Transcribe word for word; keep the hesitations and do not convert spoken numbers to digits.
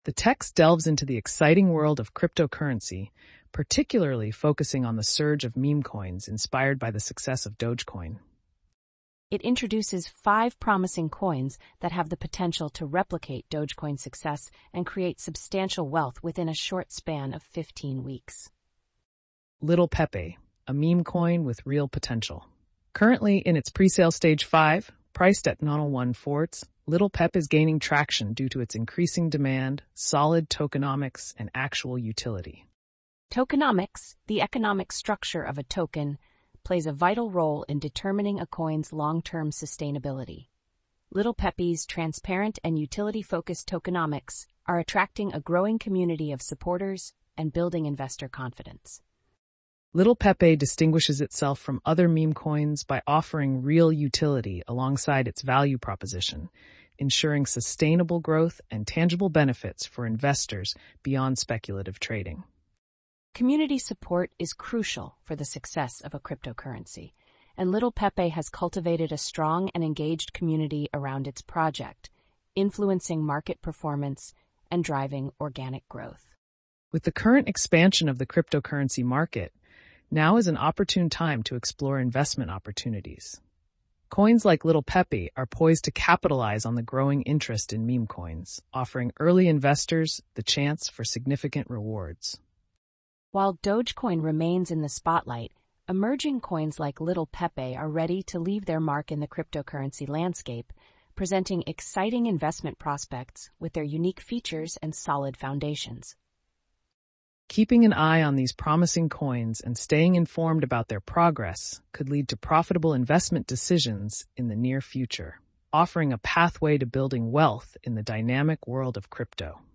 The text delves into the exciting world of cryptocurrency, particularly focusing on the surge of meme coins inspired by the success of Dogecoin. It introduces five promising coins that have the potential to replicate Dogecoin's success and create substantial wealth within a short span of fifteen weeks. Little Pepe, a meme coin with real potential. Currently in its pre-sale stage five, priced at zero point one forts, Little Pep is gaining traction due to its increasing demand, solid tokenomics, and actual utility. Tokenomics, the economic structure of a token, plays a vital role in determining a coin's long-term sustainability. Little Pepe's transparent and utility-focused tokenomics are attracting a growing community of supporters and building investor confidence. Little Pepe distinguishes itself from other meme coins by offering real utility alongside its value proposition, ensuring sustainable growth and tangible benefits for investors beyond speculative trading. Community support is crucial for the success of a cryptocurrency, and Little Pepe has cultivated a strong and engaged community around its project, influencing market performance and driving organic growth. With the current expansion of the cryptocurrency market, now is an opportune time to explore investment opportunities. Coins like Little Pepe are poised to capitalize on the growing interest in meme coins, offering early investors the chance for significant rewards. While Dogecoin remains in the spotlight, emerging coins like Little Pepe are ready to leave their mark in the cryptocurrency landscape, presenting exciting investment prospects with their unique features and solid foundations. Keeping an eye on these promising coins and staying informed about their progress could lead to profitable investment decisions in the near future, offering a pathway to building wealth in the dynamic world of crypto.